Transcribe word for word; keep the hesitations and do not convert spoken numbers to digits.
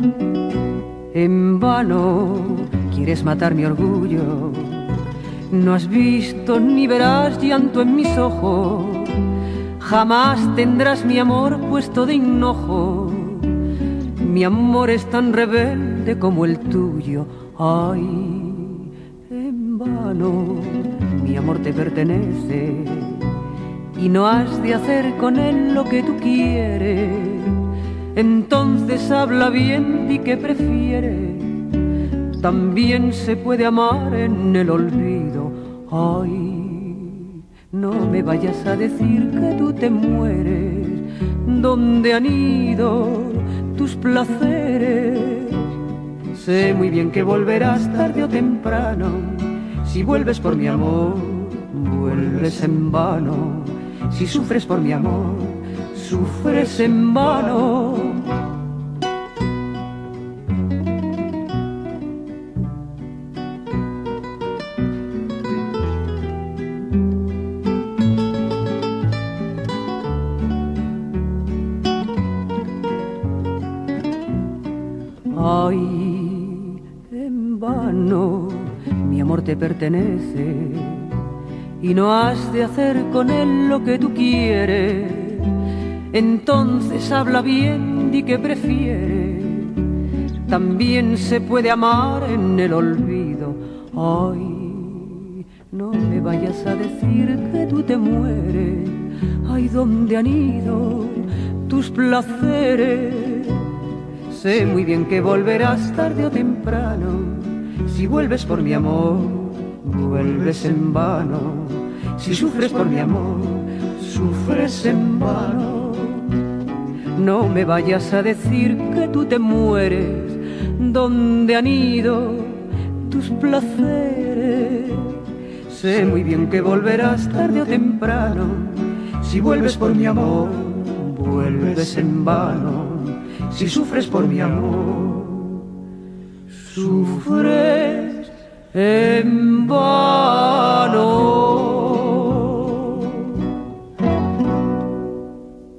En vano quieres matar mi orgullo, no has visto ni verás llanto en mis ojos, jamás tendrás mi amor puesto de hinojo. Mi amor es tan rebelde como el tuyo. Ay, en vano, mi amor te pertenece y no has de hacer con él lo que tú quieres. Entonces habla bien, di que prefieres. También se puede amar en el olvido. Ay, no me vayas a decir que tú te mueres. ¿Dónde han ido tus placeres? Sé muy bien que volverás tarde o temprano. Si vuelves por mi amor, vuelves en vano. Si sufres por mi amor, sufres en vano. Ay, en vano, mi amor te pertenece y no has de hacer con él lo que tú quieres. Entonces habla bien, di que prefieres. También se puede amar en el olvido. Ay, no me vayas a decir que tú te mueres. Ay, ¿dónde han ido tus placeres? Sé muy bien que volverás tarde o temprano. Si vuelves por mi amor, vuelves en vano. Si sufres por mi amor, sufres en vano. No me vayas a decir que tú te mueres. ¿Dónde han ido tus placeres? Sé muy bien que volverás tarde o temprano. Si vuelves por mi amor, vuelves en vano. Si sufres por mi amor, sufres en vano.